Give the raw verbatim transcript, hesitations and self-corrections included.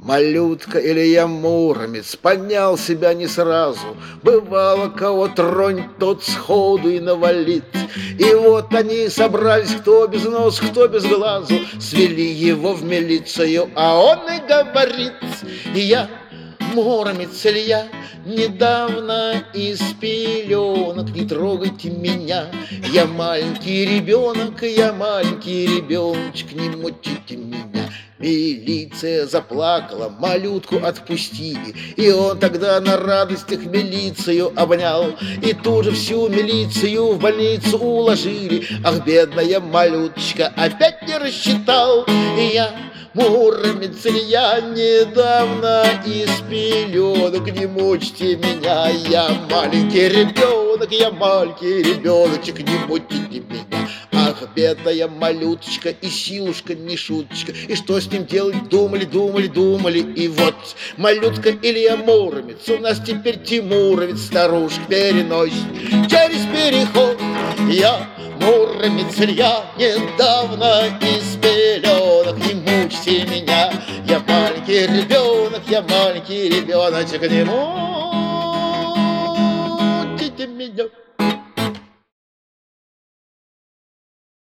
Малютка Илья Муромец понял себя не сразу. Бывало, кого тронь, тот сходу и навалит. И вот они собрались, кто без нос, кто без глазу. Свели его в милицию, а он и говорит: я Муромец Илья, недавно из пеленок, не трогайте меня. Я маленький ребенок, я маленький ребеночек, не мучите меня. Милиция заплакала, малютку отпустили. И он тогда на радостях милицию обнял. И тут же всю милицию в больницу уложили. Ах, бедная малюточка, опять не рассчитал. И я Муромец Илья, недавно из пеленок, не мучьте меня. Я маленький ребенок, я маленький ребеночек, не мучьте меня. Ах, бедная малюточка, и силушка не шуточка. И что с ним делать, думали, думали, думали. И вот малютка Илья Муромец у нас теперь Тимуровец, старушек переносит через переход. Я Муромец Илья, недавно из пеленок, не мучьте меня. Я маленький ребенок, я маленький ребеночек, не мучьте меня.